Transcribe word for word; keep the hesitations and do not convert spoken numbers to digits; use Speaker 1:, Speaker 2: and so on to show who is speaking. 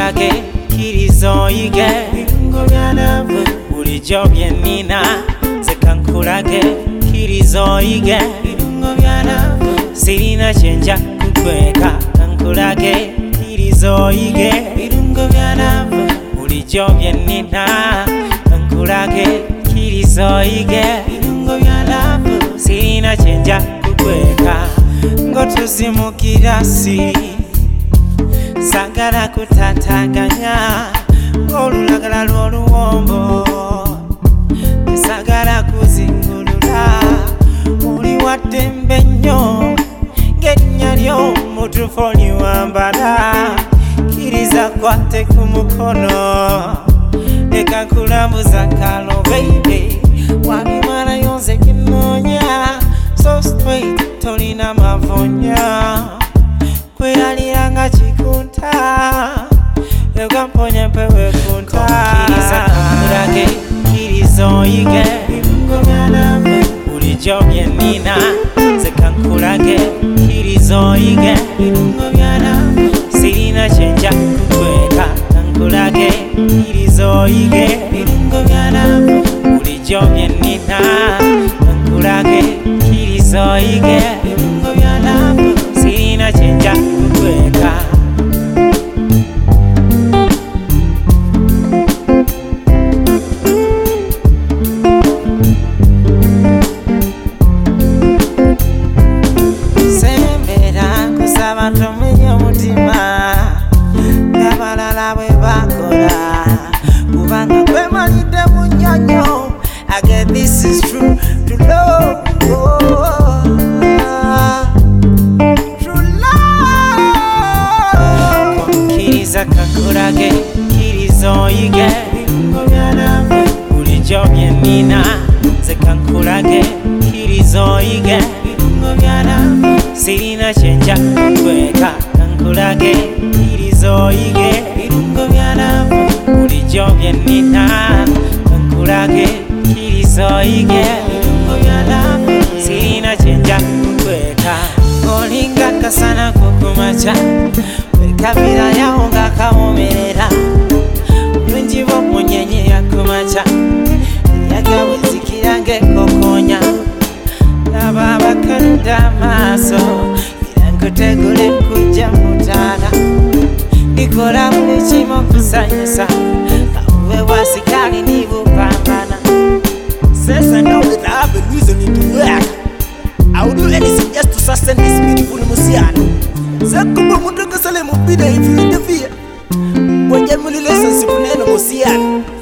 Speaker 1: kankulage kirizo ige birungo bya love bulijjo byenina nze kankulage kirizo ige birungo bya love sirina kyenja kukweka kankulage kirizo ige birungo bya love bulijjo byenina kankulage kirizo ige birungo bya love sirina kyenja kukweka ngotuzimukira si sagala kutataganya olulagala lw'oluwombo sagala kuzingulula oli waddembe nnyo ng'erinnya ly'omutuufu oliwambala kiriza kwate ku mukono leka nkulambuza kalo baby wabimalayo nze kinoonya so straight tolina mavonya kweyaliranga chikunta ekamponya mpewe kunta kiriza kankulage kirizo ige birungo bya love bulijjo byenina nze kankulage kirizo ige birungo bya love sirina kyenja kukweka kankulage kirizo ige birungo bya love bulijjo byenina kankulage kirizo ige birungo bya love sirina kyenja kukweka sembera kusaba tomenye omutima n'abalala bwe bakola kubanga kwemalidde mu nnyonyo I get this is true to love kankulage kirizo ige birungo bya love bulijjo byenina nze kankulage kirizo ige birungo bya love sirina kyenja kukweka kankulage kirizo ige birungo bya love bulijjo byenina kankulage kirizo ige birungo bya love sirina kyenja kukweka olinga kasana kukumacha kabira yawo ngakawomerera bulungi bw'omunyenye yakumaca yagawezikira ng'ekokonya laba abakaludde amaaso era nkutegule kujja mutaala ndikola buli kimu okusanyusa kabuwe wasikali nibupambana.
Speaker 2: Since I know that I have a reason to work, I will do anything just to sustain this beautiful Musiano. Zakuba mutoka sale mubida if you interfere. Wajamuli relationship neno Musiano.